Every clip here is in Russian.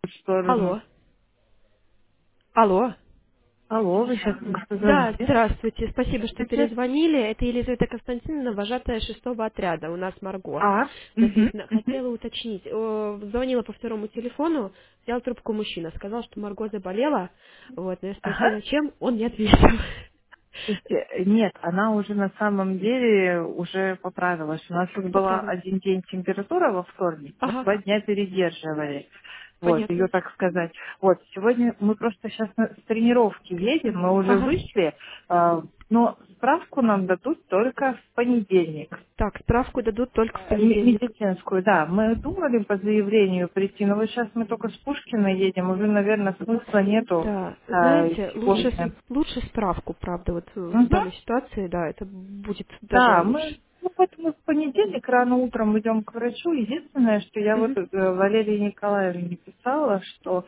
сторону. Алло. Алло. Алло, вы сейчас Да, позвоните. здравствуйте. Спасибо, что Здравствуйте. перезвонили. Это Елизавета Константиновна, вожатая шестого отряда. У нас Марго. А, угу, Написано. угу. Хотела уточнить. Звонила по второму телефону, взял трубку мужчина. Сказал, что Марго заболела. Вот, но я Ага. спросила, чем, он не ответил. Слушайте, нет, она уже на самом деле уже поправилась. У нас тут была Поправилась. один день температура во вторник, мы Ага, 2 дня передерживали. Вот, ее понятно. так сказать. Вот, сегодня мы просто сейчас с тренировки едем, мы уже Ага. вышли, но справку нам дадут только в понедельник. Так, справку дадут только в понедельник. Медицинскую, да. Мы думали по заявлению прийти, но вот сейчас мы только с Пушкина едем, уже, наверное, смысла нету Да, знаете, сегодня. лучше справку, правда, вот в Мгм. данной ситуации, да, это будет даже Да, лучше. мы ну, вот мы в понедельник рано утром идем к врачу. Единственное, что я вот Мгм. Валерии Николаевне писала, что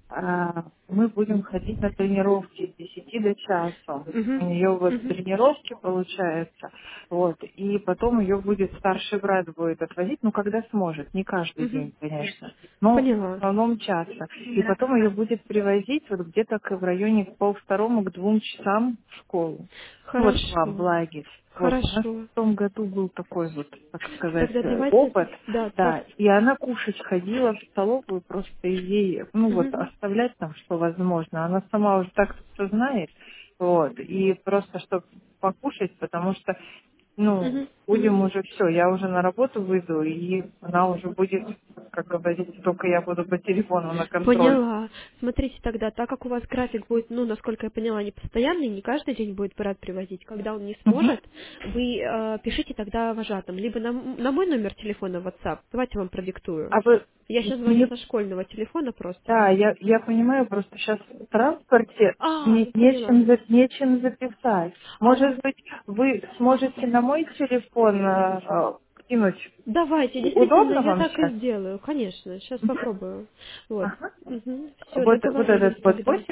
мы будем ходить на тренировки с 10 до часа. У Мгм. нее вот Мгм. тренировки получается. Вот. И потом ее будет старший брат будет отвозить, ну когда сможет, не каждый Мгм. день, конечно, но в Поняла. основном часто. И потом ее будет привозить вот где-то в районе к 1:30 к 2 часам в школу. Ну, вот к вам, в Хорошо. лагерь. Вот, у нас Хорошо. в том году был такой вот, так сказать, Тогда давайте, опыт, да, да, и она кушать ходила в столовую, просто ей, ну вот, Мгм. оставлять там, что возможно. Она сама уже так все знает, вот, и просто, чтобы покушать, потому что, ну, Мгм. Мгм. будем уже все, я уже на работу выйду, и она уже будет, как говорится, только я буду по телефону на контроль. Поняла. Смотрите тогда, так как у вас график будет, ну, насколько я поняла, не постоянный, не каждый день будет брат привозить, когда он не Мгм. сможет, вы пишите тогда вожатым, либо на мой номер телефона в WhatsApp, давайте вам продиктую. А вы Я сейчас звоню мне со школьного телефона просто. Да, я понимаю, просто сейчас в транспорте Поняла. нечем записать. А вы... Может быть, вы сможете на мой телефон кинуть? Давайте, действительно, Удобно я вам так и сейчас? сделаю, конечно, сейчас попробую. Вот. Ага. Все, Вот договорились этот вот тогда.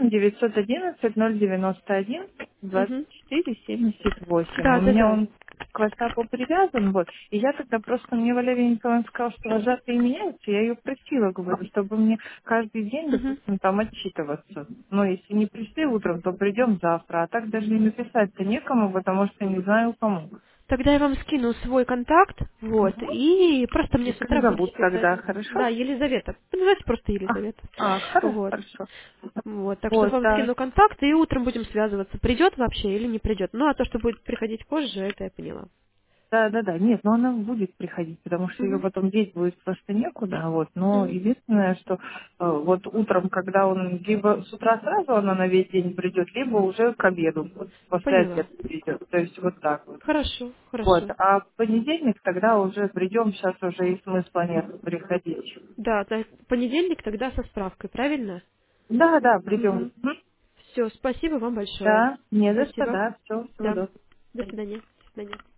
8 911 091 Мгм. 24 78. Да, У да, меня да. он к WhatsApp привязан, вот. И я тогда просто, мне Валерий Николаевич сказал, что вожатые меняются, я ее просила, говорю, чтобы мне каждый день, Мгм. допустим, там отчитываться. Но если не пришли утром, то придем завтра. А так даже и написать-то некому, потому что не знаю кому. Тогда я вам скину свой контакт, вот, Мгм. и просто И мне с как утра зовут будете тогда, звонить. хорошо? Да, Елизавета. Называйте просто Елизавета. Вот. Хорошо. Вот. Так что Вот, вам да. скину контакт, и утром будем связываться. Придет вообще или не придет. Ну, а то, что будет приходить позже, это я поняла. Да. Нет, но она будет приходить, потому что ее Мгм. потом деть будет просто некуда, вот. Но Мгм. единственное, что вот утром, когда он либо с утра сразу она на весь день придет, либо уже к обеду, вот, после Поняла. обеда придет. То есть вот так вот. Хорошо, Вот. хорошо. А в понедельник тогда уже придем, сейчас уже и смысла нет приходить. Да, понедельник тогда со справкой, правильно? Да, придем. Угу. Все, спасибо вам большое. Да, не за что, Спасибо. да, все, всего Да. доброго. До свидания. До свидания.